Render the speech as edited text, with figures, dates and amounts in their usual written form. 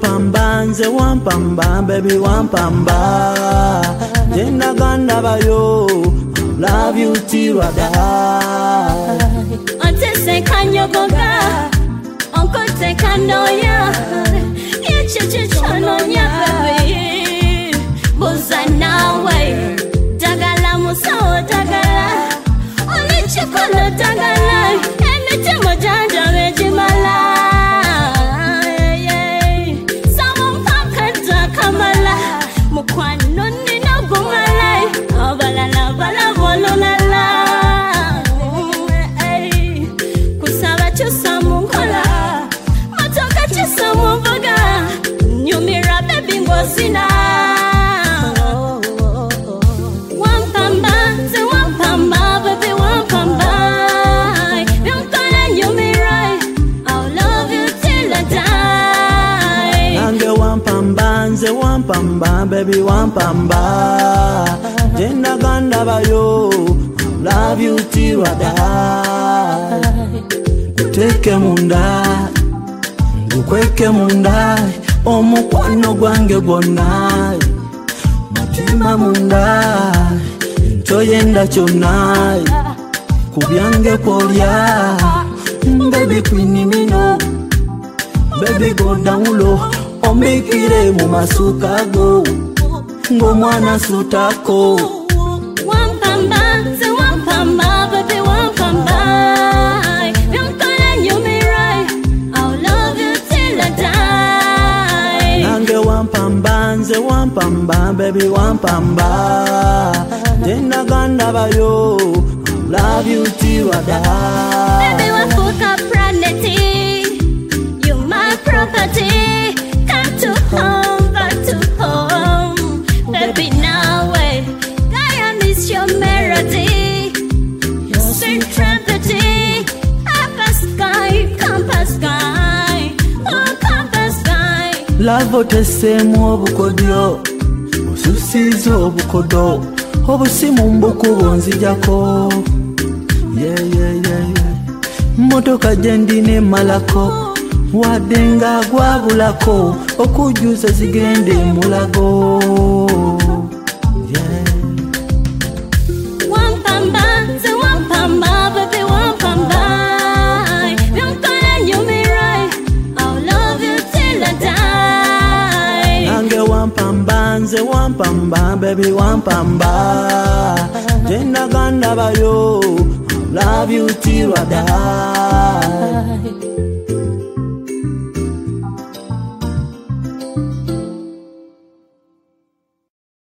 wampamba nze wampamba baby wampamba jenda ganda bayo love you till I die Antese kanyogoga onkote kanoya yecheche chanonya baby boza nawe dagala muso dagala olichikono dagala emete mojanja rejimala kamala mukwano nina gumala abalala bala bololala kusaba chusa munkola matoka chusa muboga nyumira baby ngosina wampamba ze wampamba baby wampamba yonkana nyumira I'll love you till I die nange wampamba nze wampamba baby wampamba jenda ganda bayo love you till I die Kuteke munda ngukweke munda omukwano gwange gwonna mutima munda ntoyenda kyonna kubyange kwolya baby queen mino baby go down low omikire mu masuka go ngomwana sutako wampamba ze wampamba baby wampamba yonkana nyumira I'll love you till I die nange wampamba nze wampamba baby wampamba jenda ganda bayo love you till I die baby wafuka praneti you my property come to home back to home baby now I miss your melody your sweet tragedy compass sky oh compass sky love otesemu obukodyo osusizo obukodo obusimu mbukubo nzijako motoka jendine malako wadenga gwabulako okujuza zigende mulago wampamba ze wampamba baby wampamba yonkana nyumira I'll love you till I die nange wampamba nze wampamba baby wampamba jenda ganda bayo love you till I die